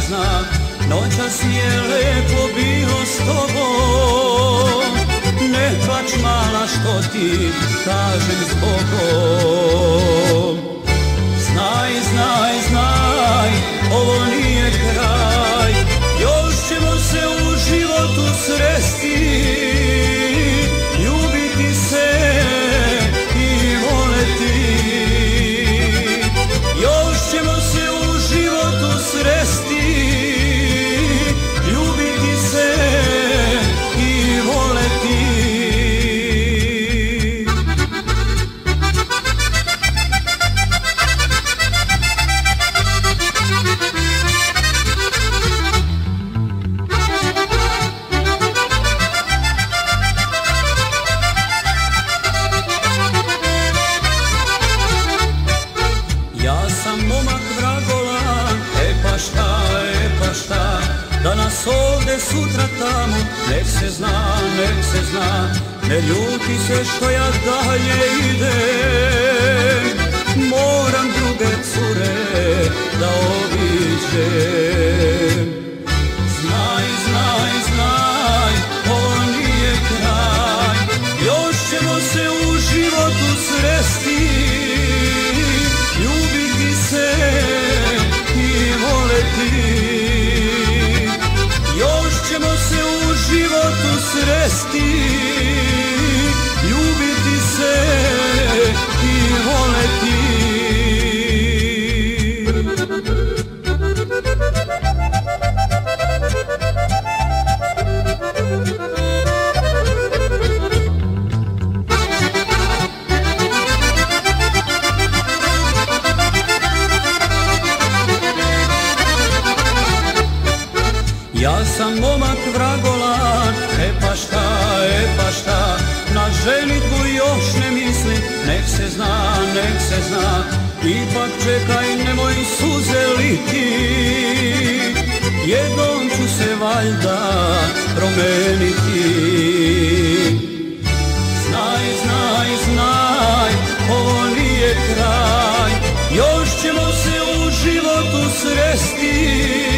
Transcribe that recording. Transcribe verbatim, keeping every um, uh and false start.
zna, noćas je lepo bilo s tobom. Ne plač mala što ti kažem zbogom. Znaj, znaj, znaj, ovo nije kraj, još ćemo se u životu sresti, ljubiti se i voleti. Još ćemo se u životu sresti, ljubiti se i voleti. Ja sam momak vragolan, e pa šta, e pa šta, danas ovde, sutra tamo, nek se zna, nek se zna, ne ljuti se što ja dalje idem, moram druge cure da obiđem. Znaj, znaj, znaj, ovo nije kraj, još ćemo se u životu sresti, ljubiti se i voleti. Još ćemo se u životu sresti, ljubiti se i voleti. Ja sam momak vragolan, e pa šta, e pa šta, na ženitbu još ne mislim, nek se zna, nek se zna, ipak čekaj, nemoj suze liti, jednom ću se valjda promeniti. Znaj, znaj, znaj, ovo nije kraj, još ćemo se u životu sresti,